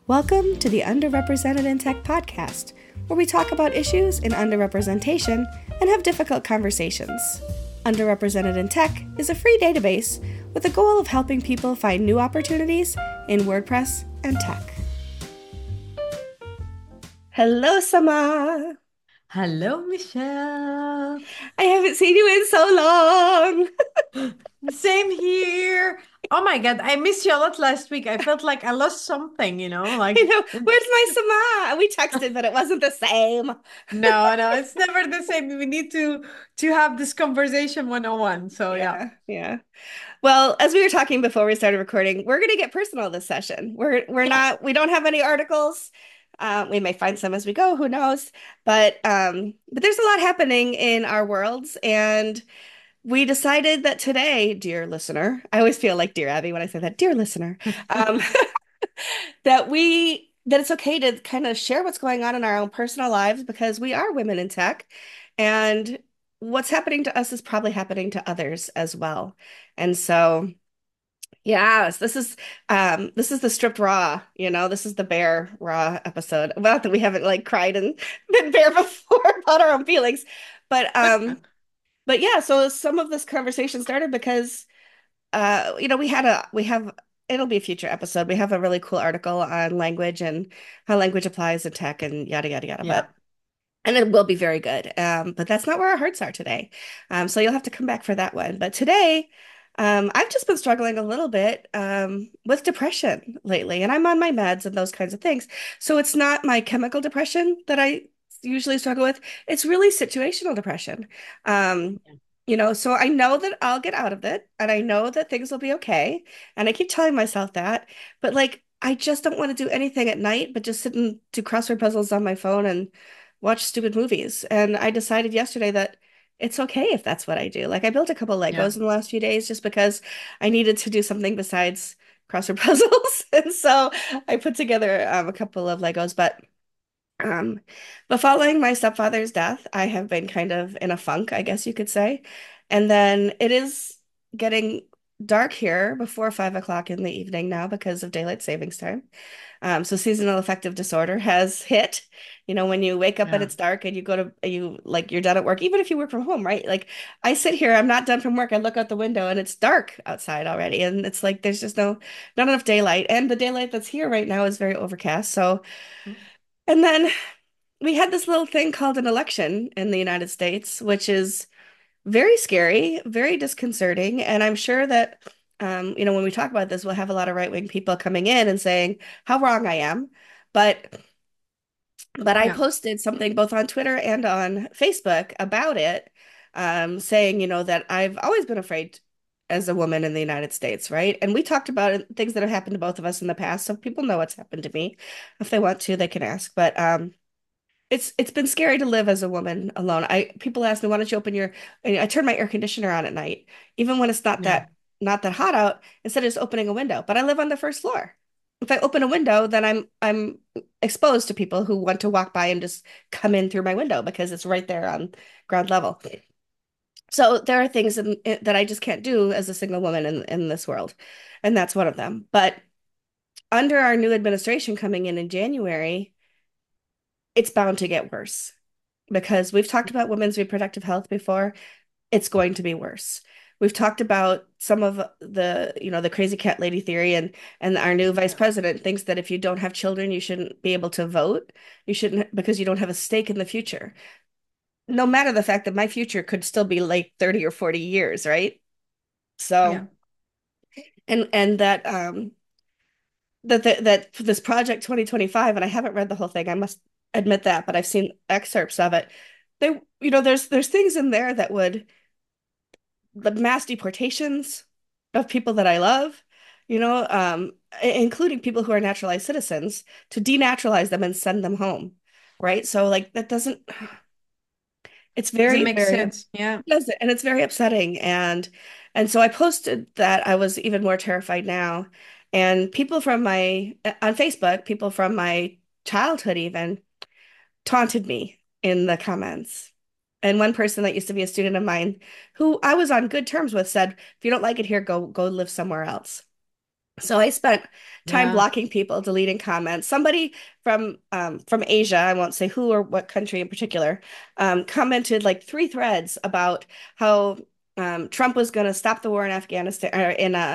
Welcome to the Underrepresented in Tech podcast, where we talk about issues in underrepresentation and have difficult conversations. Underrepresented in Tech is a free database with the goal of helping people find new opportunities in WordPress and tech. Hello, Sama. Hello, Michelle. I haven't seen you in so long. Same here. Oh my God, I missed you a lot last week. I felt like I lost something, I know. Where's my Sama? We texted, but it wasn't the same. no, it's never the same. We need to have this conversation 101. So yeah. Yeah. Well, as we were talking before we started recording, we're going to get personal this session. Yeah. We don't have any articles. We may find some as we go, who knows? But there's a lot happening in our worlds, and we decided that today, dear listener, I always feel like dear Abby when I say that, dear listener, um, that it's okay to kind of share what's going on in our own personal lives because we are women in tech, and what's happening to us is probably happening to others as well. And so. Yes, this is the stripped raw, this is the bare raw episode. Not that we haven't like cried and been bare before about our own feelings. But but yeah, so some of this conversation started because we have it'll be a future episode. We have a really cool article on language and how language applies in tech and yada yada yada. Yeah. And it will be very good. But that's not where our hearts are today. So you'll have to come back for that one. But today, I've just been struggling a little bit with depression lately, and I'm on my meds and those kinds of things. So it's not my chemical depression that I usually struggle with. It's really situational depression. Um, so I know that I'll get out of it, and I know that things will be okay. And I keep telling myself that, but like I just don't want to do anything at night, but just sit and do crossword puzzles on my phone and watch stupid movies. And I decided yesterday that it's okay if that's what I do. Like I built a couple Yeah. Legos in the last few days just because I needed to do something besides crossword puzzles. And so I put together a couple of Legos, um but following my stepfather's death, I have been kind of in a funk, I guess you could say. And then it is getting dark here before 5 o'clock in the evening now because of daylight savings time. So seasonal affective disorder has hit. When you wake up and Yeah. it's dark and you're done at work, even if you work from home, right? Like I sit here, I'm not done from work. I look out the window and it's dark outside already. And it's like there's just not enough daylight. And the daylight that's here right now is very overcast. So, and then we had this little thing called an election in the United States, which is very scary, very disconcerting. And I'm sure that, when we talk about this, we'll have a lot of right-wing people coming in and saying how wrong I am. But but I Yeah. posted something both on Twitter and on Facebook about it, saying, that I've always been afraid as a woman in the United States, right? And we talked about things that have happened to both of us in the past, so people know what's happened to me. If they want to, they can ask. But it's been scary to live as a woman alone. I People ask me, why don't you open your and I turn my air conditioner on at night, even when it's Yeah. not that hot out, instead of just opening a window. But I live on the first floor. If I open a window, then I'm exposed to people who want to walk by and just come in through my window because it's right there on ground level. So there are things that I just can't do as a single woman in this world, and that's one of them. But under our new administration coming in January, it's bound to get worse because we've talked about women's reproductive health before. It's going to be worse. We've talked about some of the crazy cat lady theory, and our new vice Yeah. president thinks that if you don't have children, you shouldn't be able to vote. You shouldn't because you don't have a stake in the future. No matter the fact that my future could still be like 30 or 40 years, right? Yeah. So, and that this project 2025, and I haven't read the whole thing, I must admit that, but I've seen excerpts of it. There's things in there that would the mass deportations of people that I love, including people who are naturalized citizens, to denaturalize them and send them home, right? So like that doesn't, it's Does it very, make very, sense? Yeah. does it? And it's very upsetting. And so I posted that I was even more terrified now. And people on Facebook, people from my childhood even taunted me in the comments. And one person that used to be a student of mine, who I was on good terms with, said, "If you don't like it here, go live somewhere else." So I spent time Yeah. blocking people, deleting comments. Somebody from Asia, I won't say who or what country in particular, commented like three threads about how Trump was going to stop the war in Afghanistan or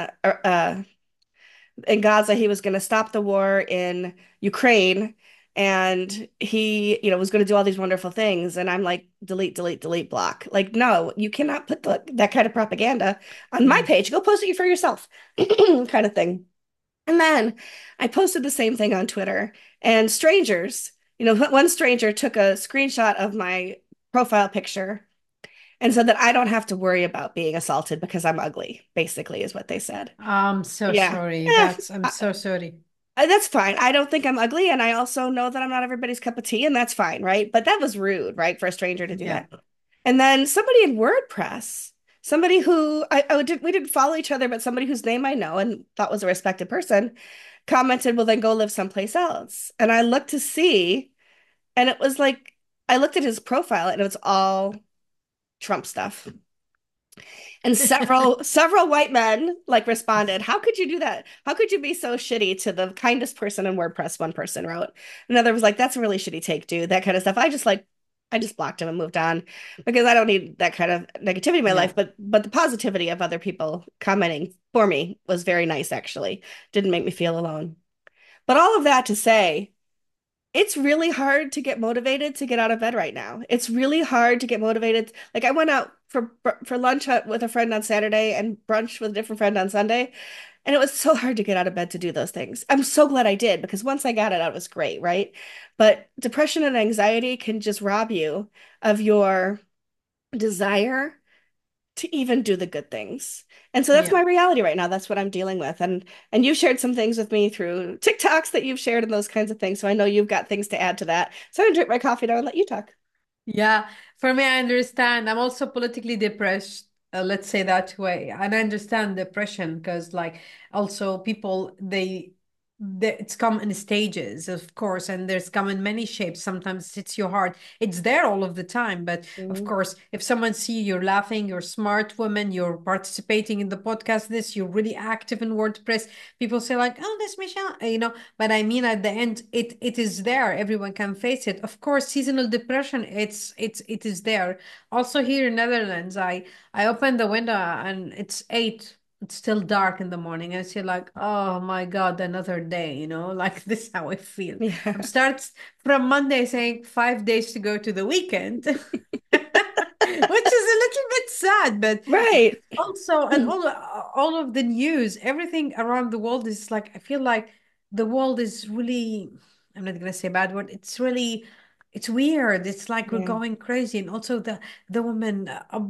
in Gaza. He was going to stop the war in Ukraine, and he, was going to do all these wonderful things. And I'm like, delete, delete, delete, block. Like, no, you cannot put that kind of propaganda on my Yeah. page. Go post it for yourself, kind of thing. And then I posted the same thing on Twitter, and strangers, one stranger took a screenshot of my profile picture and said that I don't have to worry about being assaulted because I'm ugly, basically, is what they said. I'm so Yeah. sorry. Eh, I'm so sorry. that's fine. I don't think I'm ugly, and I also know that I'm not everybody's cup of tea, and that's fine, right? But that was rude, right, for a stranger to do Yeah. that. And then somebody in WordPress, somebody who we didn't follow each other, but somebody whose name I know and thought was a respected person, commented, "Well, then go live someplace else." And I looked to see, and it was like I looked at his profile, and it was all Trump stuff. And several white men like responded, "How could you do that? How could you be so shitty to the kindest person in WordPress?" One person wrote. Another was like, "That's a really shitty take, dude." That kind of stuff. I just blocked him and moved on because I don't need that kind of negativity in my Yeah. life. But the positivity of other people commenting for me was very nice, actually. Didn't make me feel alone. But all of that to say, it's really hard to get motivated to get out of bed right now. It's really hard to get motivated. Like I went out for lunch with a friend on Saturday and brunch with a different friend on Sunday, and it was so hard to get out of bed to do those things. I'm so glad I did because once I got it out, it was great, right? But depression and anxiety can just rob you of your desire to even do the good things. And so that's Yeah. my reality right now. That's what I'm dealing with. And you've shared some things with me through TikToks that you've shared and those kinds of things. So I know you've got things to add to that. So I'm gonna drink my coffee now and let you talk. Yeah, for me, I understand. I'm also politically depressed, let's say that way. And I understand depression because, like, also people, it's come in stages, of course, and there's come in many shapes. Sometimes it hits your heart. It's there all of the time. But of Mhm. course, if someone see you're laughing, you're a smart woman, you're participating in the podcast, you're really active in WordPress, people say like, oh, this Michelle, but I mean, at the end, it is there. Everyone can face it. Of course, seasonal depression, it is there. Also here in Netherlands, I open the window and it's 8. It's still dark in the morning. I feel like, oh my God, another day, like this is how I feel. I'm Yeah. starts from Monday saying 5 days to go to the weekend, which is a little bit sad, but Right. also, and all of the news, everything around the world is like, I feel like the world is really, I'm not gonna say a bad word, it's really, it's weird. It's like we're Yeah. going crazy. And also the women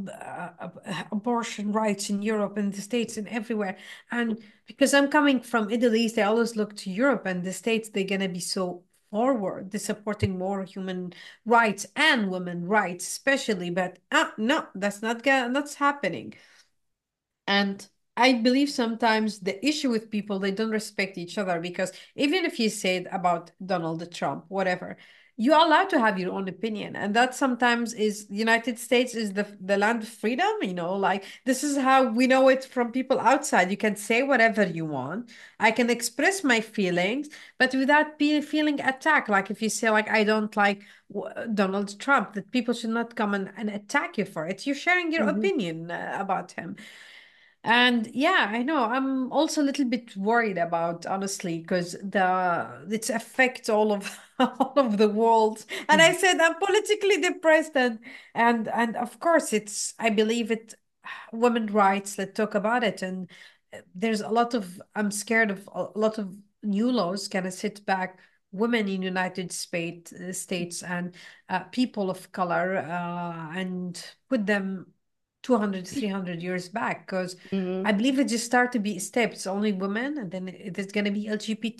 abortion rights in Europe and the States and everywhere. And because I'm coming from Italy, they always look to Europe and the States, they're gonna be so forward. They're supporting more human rights and women rights, especially. But no, that's happening. And I believe sometimes the issue with people, they don't respect each other because even if you said about Donald Trump, whatever, you're allowed to have your own opinion. And that sometimes is the United States is the land of freedom, like this is how we know it from people outside. You can say whatever you want. I can express my feelings, but without feeling attacked. Like if you say like, I don't like Donald Trump, that people should not come and attack you for it. You're sharing your Mhm. opinion about him. And yeah, I know. I'm also a little bit worried about, honestly, because the it affects all of all of the world. And I said I'm politically depressed, and of course it's. I believe it. Women rights. Let's talk about it. And there's a lot of. I'm scared of a lot of new laws gonna sit back women in States and people of color and put them 200, 300 years back because Mhm. I believe it just start to be steps, only women, and then there's going to be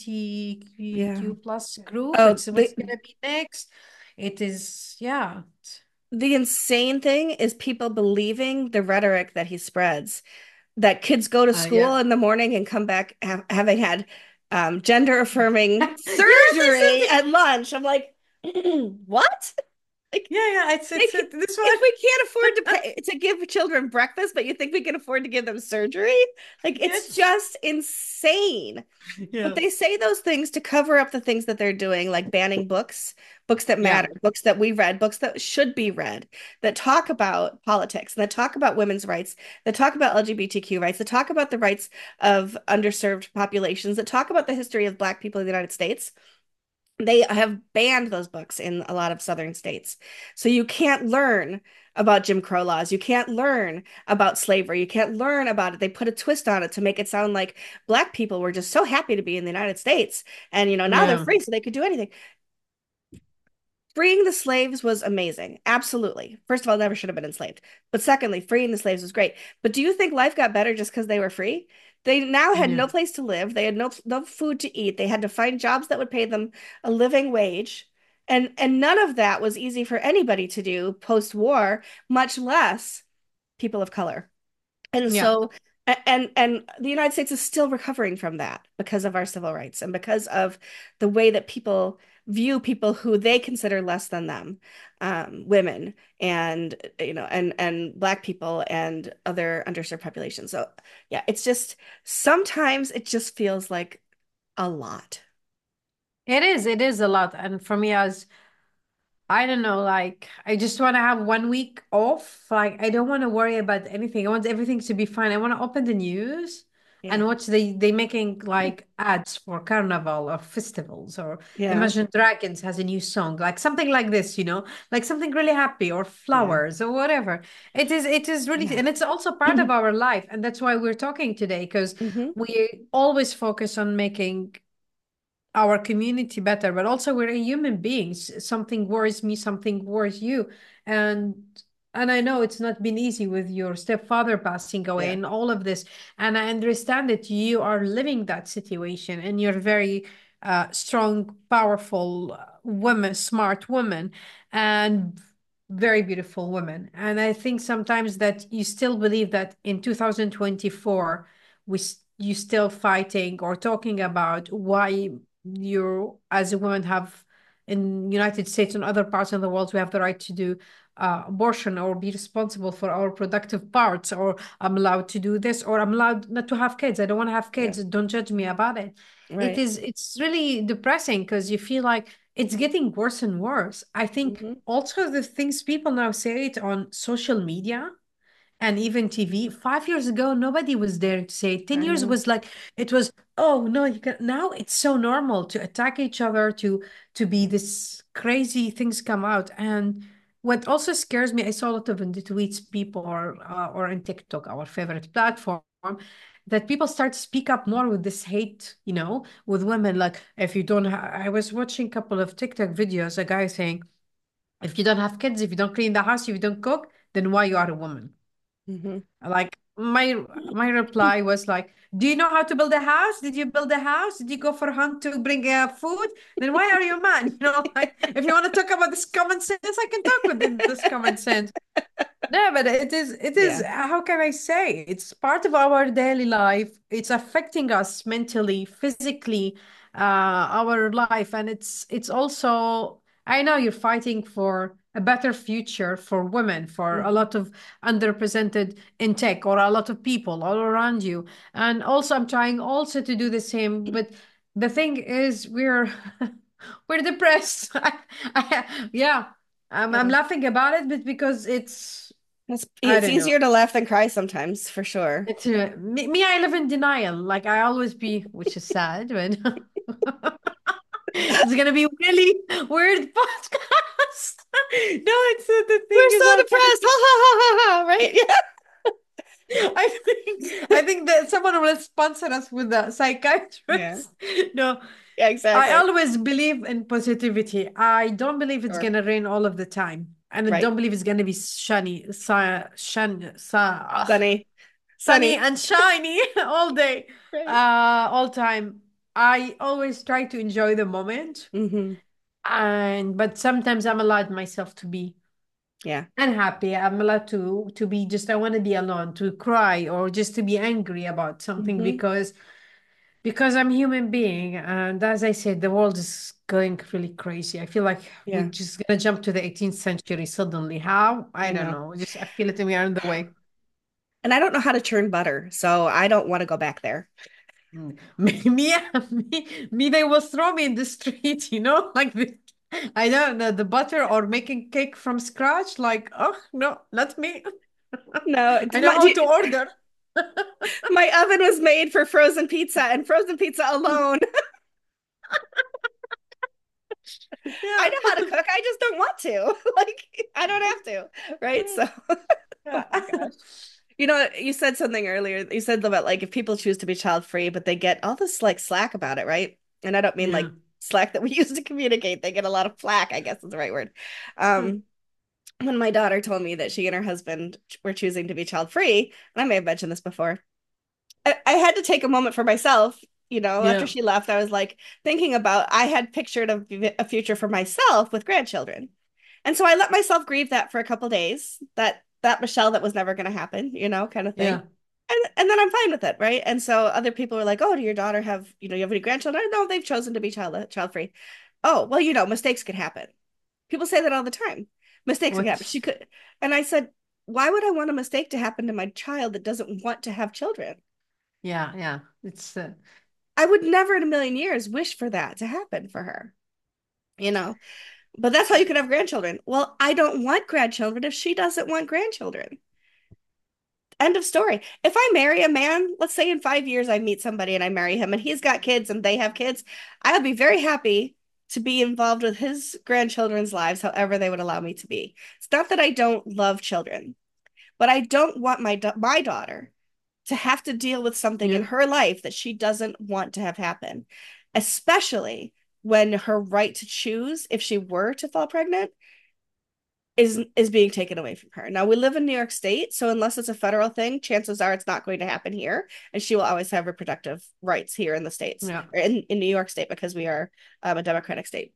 Yeah. LGBTQ plus group. Oh, It's what's going to be next. It is, yeah. the insane thing is people believing the rhetoric that he spreads, that kids go to Yeah. school in the morning and come back having had gender affirming Yes, I surgery said at lunch. I'm like, what? Like, Yeah, yeah, this one. if we can't afford to pay to give children breakfast, but you think we can afford to give them surgery, like it's Yes. just insane. But Yeah. they say those things to cover up the things that they're doing, like banning books, books that Yeah. matter, books that we read, books that should be read, that talk about politics, that talk about women's rights, that talk about LGBTQ rights, that talk about the rights of underserved populations, that talk about the history of Black people in the United States. They have banned those books in a lot of southern states. So you can't learn about Jim Crow laws. You can't learn about slavery. You can't learn about it. They put a twist on it to make it sound like Black people were just so happy to be in the United States. And, now they're Yeah. free, so they could do anything. Freeing the slaves was amazing. Absolutely. First of all, never should have been enslaved. But secondly, freeing the slaves was great. But do you think life got better just because they were free? They now had Yeah. no place to live. They had no food to eat. They had to find jobs that would pay them a living wage. And none of that was easy for anybody to do post-war, much less people of color. And Yeah. so, and the United States is still recovering from that because of our civil rights and because of the way that people view people who they consider less than them, women and and Black people and other underserved populations. So yeah, it's just sometimes it just feels like a lot. It is a lot. And for me, as I don't know, like I just want to have 1 week off. Like I don't want to worry about anything. I want everything to be fine. I want to open the news Yeah. and watch they making like ads for carnival or festivals or Yeah. Imagine Dragons has a new song, like something like this, like something really happy or Yeah. flowers or whatever. It is really, Yeah. and it's also part of our life, and that's why we're talking today because Hmm. we always focus on making our community better, but also we're human beings. Something worries me, something worries you. And I know it's not been easy with your stepfather passing away Yeah. and all of this. And I understand that you are living that situation and you're very strong, powerful woman, smart woman, and very beautiful woman. And I think sometimes that you still believe that in 2024, you still fighting or talking about why you as a woman have in United States and other parts of the world we have the right to do abortion or be responsible for our productive parts, or I'm allowed to do this, or I'm allowed not to have kids. I don't want to have Yeah. kids. Don't judge me about it. Right. It's really depressing because you feel like it's getting worse and worse. I think Hmm. also the things people now say it on social media and even TV. 5 years ago, nobody was there to say. 10 I years know. was like, it was, oh no, you can now it's so normal to attack each other, to be this crazy things come out. And what also scares me, I saw a lot of in the tweets people or in TikTok, our favorite platform, that people start to speak up more with this hate, with women. Like if you don't I was watching a couple of TikTok videos, a guy saying, if you don't have kids, if you don't clean the house, if you don't cook, then why you are a woman? Hmm. Like my reply was like, "Do you know how to build a house? Did you build a house? Did you go for a hunt to bring food? Then why are you a man?" Like if you want to talk about this common sense, I can talk with this common sense. No, but it is, Yeah. how can I say? It's part of our daily life. It's affecting us mentally, physically, our life. And it's also, I know you're fighting for a better future for women, for a Hmm. lot of underrepresented in tech or a lot of people all around you. And also I'm trying also to do the same. But the thing is we're we're depressed. Yeah. I'm Yeah. laughing about it, but because I It's don't know. easier to laugh than cry sometimes, for sure. Me, I live in denial. Like I always be, which is sad, but it's gonna be really weird podcast. No, it's the thing We're is so how can depressed. Ha ha ha ha ha. Right? Yeah. I think that someone will sponsor us with a Yeah. psychiatrist. No, Yeah, I exactly. always believe in positivity. I don't believe it's Sure. gonna rain all of the time, and I Right. don't believe it's gonna be Sunny. sunny Sunny. and shiny all day, Right. all time. I always try to enjoy the moment, Hmm. but sometimes I'm allowed myself to be Yeah. unhappy. I'm allowed to be just I want to be alone, to cry, or just to be angry about something Hmm. because Because I'm a human being, and as I said, the world is going really crazy. I feel like we're Yeah, just gonna jump to the 18th century suddenly. How? I I don't know. know. Just I feel it we are on the way. And I don't know how to churn butter, so I don't want to go back there. Me, they will throw me in the street, like I don't know, the butter or making cake from scratch. Like, oh no, not me. No, I know how to order. my oven was made for frozen pizza and frozen pizza alone. I Yeah. know how to cook. I just don't want to. Like, I don't have to, right? So, Oh my gosh. you said something earlier. You said about like if people choose to be child free, but they get all this like slack about it, right? And I don't mean Yeah. like slack that we use to communicate. They get a lot of flack, I guess is the right word. Hmm. Um, when my daughter told me that she and her husband were choosing to be child free, and I may have mentioned this before, I had to take a moment for myself. After Yeah. she left, I was like thinking about I had pictured a future for myself with grandchildren. And so I let myself grieve that for a couple days, that Michelle that was never going to happen, kind of thing. Yeah. And then I'm fine with it, right? And so other people are like, "Oh, do your daughter have, you have any grandchildren?" No, they've chosen to be child free. Oh, well, mistakes could happen. People say that all the time. Mistakes could happen. She What's could, and I said, "Why would I want a mistake to happen to my child that doesn't want to have children?" yeah, yeah. It's I would never in a million years wish for that to happen for her, you know? But that's how you could have grandchildren. Well, I don't want grandchildren if she doesn't want grandchildren. End of story. If I marry a man, let's say in 5 years I meet somebody and I marry him and he's got kids and they have kids, I'll be very happy to be involved with his grandchildren's lives, however they would allow me to be. It's not that I don't love children, but I don't want my daughter to have to deal with something in yeah. her life that she doesn't want to have happen, especially when her right to choose, if she were to fall pregnant, is being taken away from her. Now we live in New York State, so unless it's a federal thing, chances are it's not going to happen here, and she will always have reproductive rights here in the states Yeah. or in New York State because we are a Democratic state.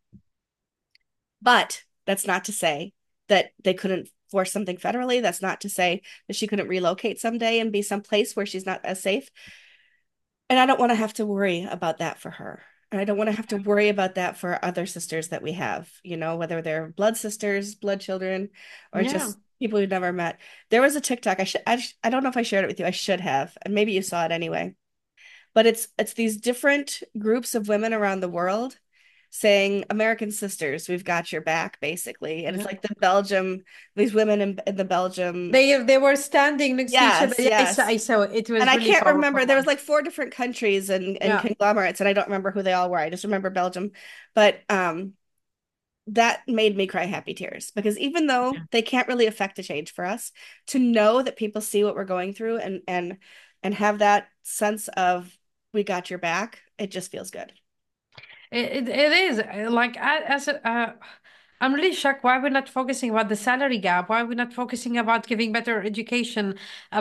But that's not to say that they couldn't force something federally. That's not to say that she couldn't relocate someday and be someplace where she's not as safe. And I don't want to have to worry about that for her. And I don't want to have to worry about that for other sisters that we have, whether they're blood sisters, blood children, or Yeah. just people we've never met. There was a TikTok. I don't know if I shared it with you. I should have, and maybe you saw it anyway. But it's these different groups of women around the world saying, American sisters, we've got your back, basically. And it's Yeah. like these women in the Belgium. They were standing next to each other. Yes, Yeah, yes. I saw it. It And was I really can't powerful remember. There was one. like four different countries and Yeah. conglomerates, and I don't remember who they all were. I just remember Belgium. But that made me cry happy tears because even though Yeah. they can't really affect a change for us, to know that people see what we're going through and have that sense of we got your back, it just feels good. It is like I'm really shocked why we're not focusing about the salary gap, why we're not focusing about giving better education,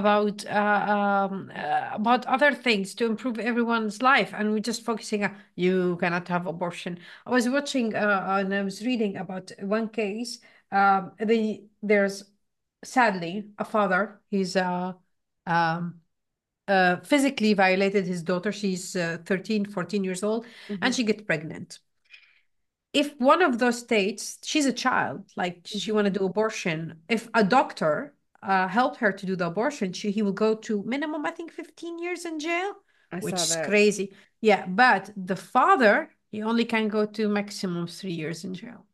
about other things to improve everyone's life, and we're just focusing on you cannot have abortion. I was watching and I was reading about one case. There's sadly a father. He's um physically violated his daughter. She's 13, 14 years old, and Hmm. she gets pregnant. If one of those states, she's a child, like she Hmm. want to do abortion, if a doctor helped her to do the abortion, he will go to minimum, I think, 15 years in jail, I which saw is that. crazy. Yeah, but the father, he only can go to maximum 3 years in jail.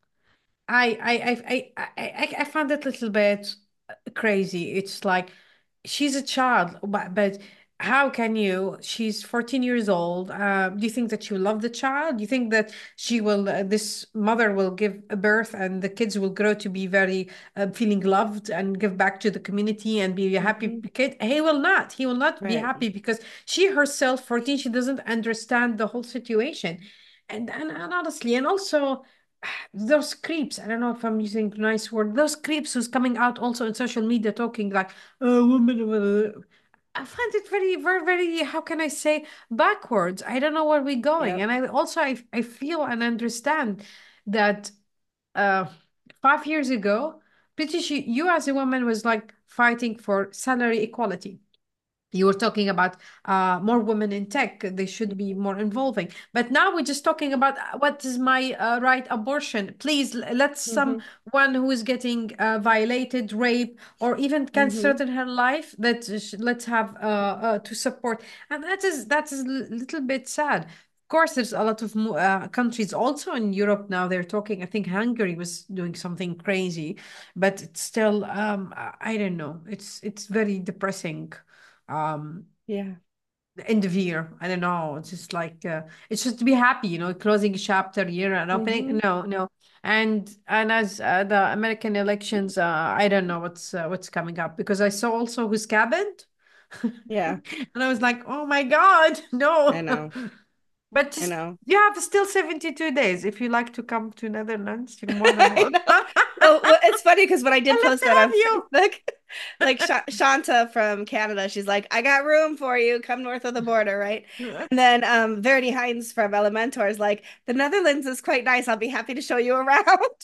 I found it a little bit crazy. It's like she's a child, but how can you? She's 14 years old. Do you think that she will love the child? Do you think that this mother will give a birth and the kids will grow to be very feeling loved and give back to the community and be a happy Hmm. kid? He will not. He will not be Right. happy because she herself, 14, she doesn't understand the whole situation. And honestly, and also those creeps, I don't know if I'm using a nice word, those creeps who's coming out also in social media talking like, women, I find it very, very, very, how can I say, backwards. I don't know where we're going. Yep. And I feel and understand that uh, 5 years ago, British, you as a woman was like fighting for salary equality. You were talking about more women in tech. They should be more involving. But now we're just talking about what is my right abortion. Please let Hmm. someone who is getting violated, rape, or even can Hmm. threaten her life. Let's have to support. And that is a little bit sad. Of course, there's a lot of countries also in Europe now. They're talking. I think Hungary was doing something crazy, but it's still. I don't know. It's very depressing um Yeah. end of year. I don't know. It's just like it's just to be happy, closing a chapter year and opening. Hmm. No, no. And as the American elections, I don't know what's coming up because I saw also who's cabinet, Yeah. and I was like, oh my God, I no. know. But I just know. you have still 72 days. If you like to come to Netherlands, you're more than I welcome. know. Well, it's funny because when I did I'd love post to that have on you. Facebook, like Shanta from Canada, she's like, "I got room for you. Come north of the border, right?" And then Verity Hines from Elementor is like, "The Netherlands is quite nice. I'll be happy to show you around."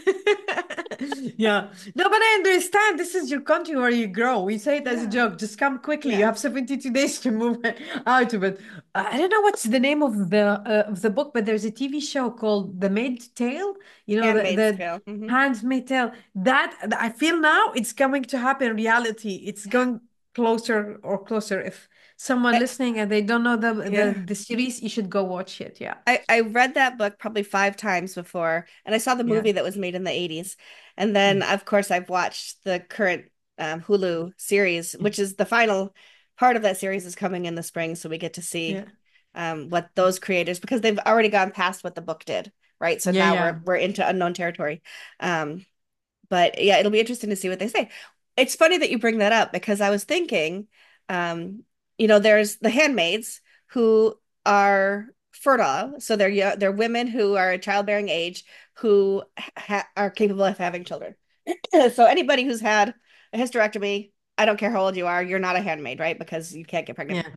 Yeah. No, but I understand this is your country where you grow. We say it as a Yeah. joke. Just come quickly. You Yeah. have 72 days to move out of it. I don't know what's the name of the book, but there's a TV show called The Maid's Tale. Handmaid's The Tale. Handmaid's Tale. That I feel now it's coming to happen in reality. It's going closer or closer. If someone I, listening and they don't know yeah. the series, you should go watch it. Yeah. I read that book probably 5 times before, and I saw the Yeah. movie that was made in the 80s. And then, Mm. of course, I've watched the current Hulu series, Yeah. which is the final part of that series is coming in the spring, so we get to see Yeah. what those creators, because they've already gone past what the book did, right? So Yeah. now Yeah. we're into unknown territory. Um, but yeah, it'll be interesting to see what they say. It's funny that you bring that up because I was thinking, um, there's the handmaids who are fertile, so they're women who are childbearing age who are capable of having children. So anybody who's had a hysterectomy, I don't care how old you are, you're not a handmaid, right? Because you can't get pregnant. Yeah.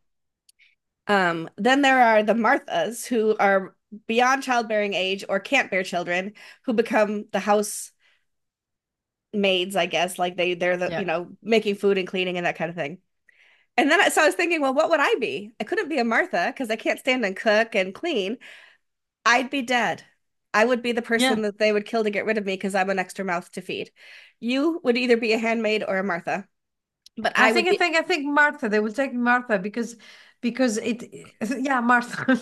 Then there are the Marthas who are beyond childbearing age or can't bear children, who become the house maids, I guess, like they're the, Yeah. making food and cleaning and that kind of thing. And then so I was thinking, well, what would I be? I couldn't be a Martha because I can't stand and cook and clean. I'd be dead. I would be the Yeah. person that they would kill to get rid of me because I'm an extra mouth to feed. You would either be a handmaid or a Martha, but I I would think I be, think I think Martha. They will take Martha because it yeah, Martha.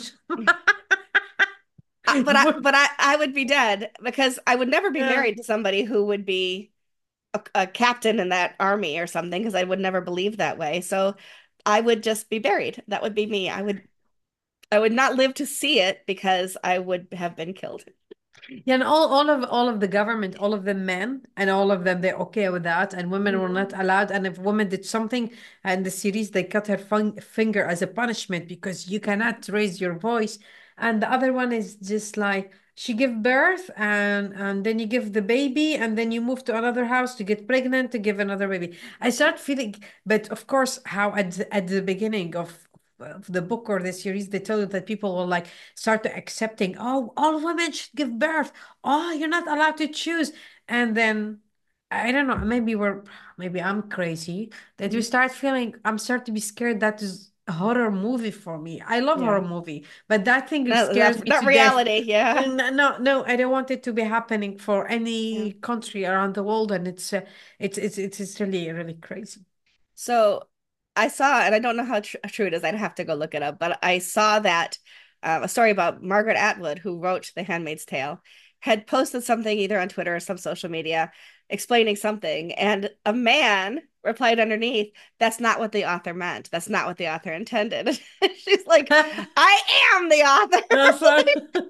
but I would be dead because I would never be Yeah. married to somebody who would be a captain in that army or something because I would never believe that way. So I would just be buried. That would be me. I would not live to see it because I would have been killed. Yeah, and all of the government, all of the men, and all of them, they're okay with that, and women were Mhm. not allowed. And if women did something in the series, they cut her finger as a punishment because you cannot raise your voice. And the other one is just like she give birth, and then you give the baby, and then you move to another house to get pregnant to give another baby. I start feeling, but of course, how at the beginning of the book or the series, they tell you that people will like start to accepting, oh, all women should give birth. Oh, you're not allowed to choose. And then I don't know, maybe I'm crazy that you start feeling I'm start to be scared that is a horror movie for me. I love horror Yeah. movie, but that thing Not, scares not, me not to death. reality. Yeah. No, no, no, I don't want it to be happening for Yeah. any country around the world, and it's really really crazy. So I saw, and I don't know how true it is. I'd have to go look it up, but I saw that a story about Margaret Atwood, who wrote The Handmaid's Tale, had posted something either on Twitter or some social media explaining something, and a man replied underneath, "That's not what the author meant. That's not what the author intended." She's like, "I am the author." That's what.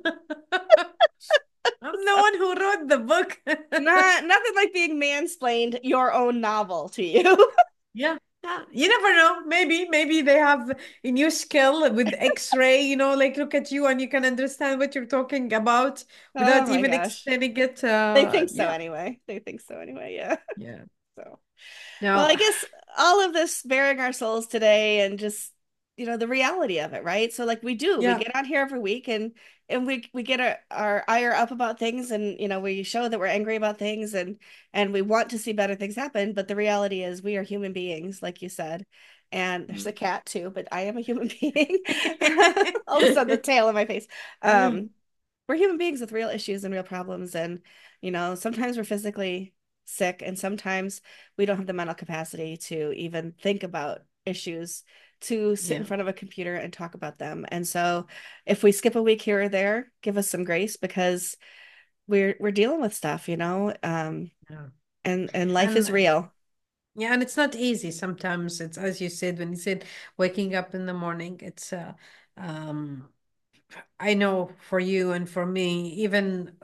I'm the one who wrote the book. Nothing like being mansplained your own novel to you. Yeah. Yeah. You never know. Maybe they have a new skill with X-ray, like look at you and you can understand what you're talking about Oh without my even gosh. explaining it. They think so Yeah. anyway. They think so anyway. Yeah. Yeah. So, well, No. I guess all of this bearing our souls today and just, the reality of it, right? So like we Yeah. get on here every week and we get our ire up about things and we show that we're angry about things and we want to see better things happen, but the reality is we are human beings, like you said. and there's a cat too, but I am a human being. All of a sudden, the tail of my face. Um, we're human beings with real issues and real problems, and sometimes we're physically sick, and sometimes we don't have the mental capacity to even think about issues, to sit in Yeah. front of a computer and talk about them. And so, if we skip a week here or there, give us some grace because we're dealing with stuff, Yeah. and life is And real. yeah, and it's not easy. Sometimes it's as you said when you said waking up in the morning, it's um I know for you and for me, even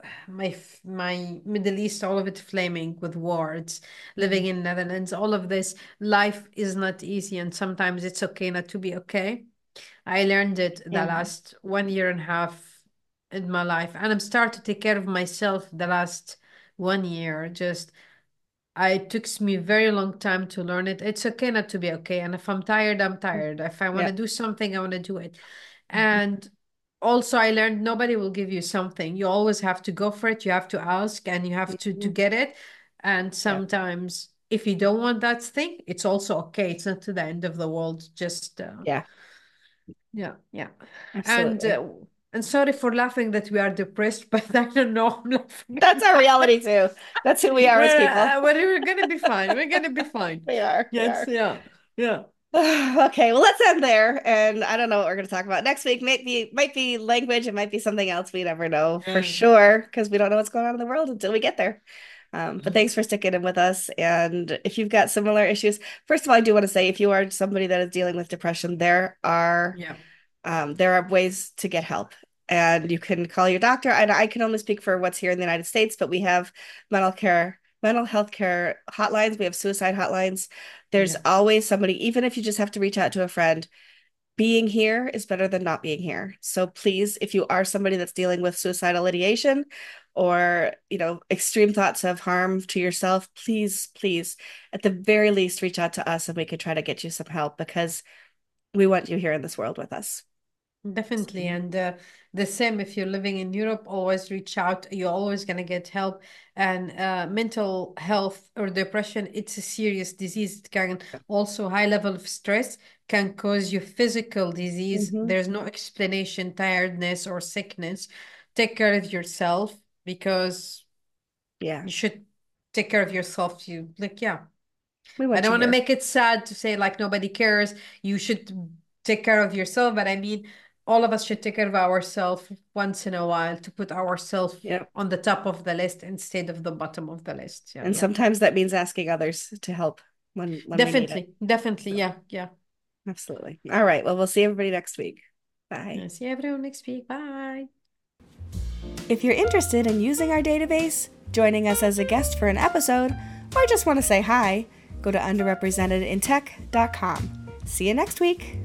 my Middle East, all of it flaming with wars, living Mhm. in Netherlands, all of this, life is not easy, and sometimes it's okay not to be okay. I learned it the Yeah, last 1 year and a half in my life, and I'm starting to take care of myself the last 1 year. Just it took me very long time to learn it. It's okay not to be okay. And if I'm tired, I'm tired. If I want yeah. to do something, I want to do it. And also I learned nobody will give you something. You always have to go for it. You have to ask and you have to Mhm. get it. And Yeah, sometimes if you don't want that thing, it's also okay. It's not to the end of the world. Just yeah, yeah, yeah. And absolutely. sorry for laughing that we are depressed, but I don't know. I'm laughing. That's our reality too. That's who we are as people. We're gonna be fine. We're gonna be fine. We are. We Yes, are. yeah, yeah. Okay, well, let's end there. And I don't know what we're going to talk about next week. Might be language. It might be something else. We never know for Yeah. sure because we don't know what's going on in the world until we get there. But Mhm. thanks for sticking in with us. And if you've got similar issues, first of all, I do want to say if you are somebody that is dealing with depression, Yeah, there are ways to get help. And you can call your doctor. And I can only speak for what's here in the United States, but we have mental health care hotlines. We have suicide hotlines. There's yeah. always somebody, even if you just have to reach out to a friend, being here is better than not being here. So please, if you are somebody that's dealing with suicidal ideation or, extreme thoughts of harm to yourself, please, please, at the very least, reach out to us and we can try to get you some help because we want you here in this world with us. Definitely. And the same if you're living in Europe, always reach out. You're always going to get help. And mental health or depression, it's a serious disease. It can also, high level of stress can cause you physical disease. Hmm. There's no explanation, tiredness or sickness. Take care of yourself because Yeah, you should take care of yourself. You like, yeah. we I want don't you want to here. make it sad to say like nobody cares. You should take care of yourself, but I mean, all of us should take care of ourselves once in a while to put ourselves Yeah. on the top of the list instead of the bottom of the list. Yeah, And yeah. sometimes that means asking others to help when we need it. Definitely, definitely. So, Yeah, yeah. absolutely. All right. Well, we'll see everybody next week. Bye. Yeah. See everyone next week. Bye. If you're interested in using our database, joining us as a guest for an episode, or just want to say hi, go to underrepresentedintech.com. See you next week.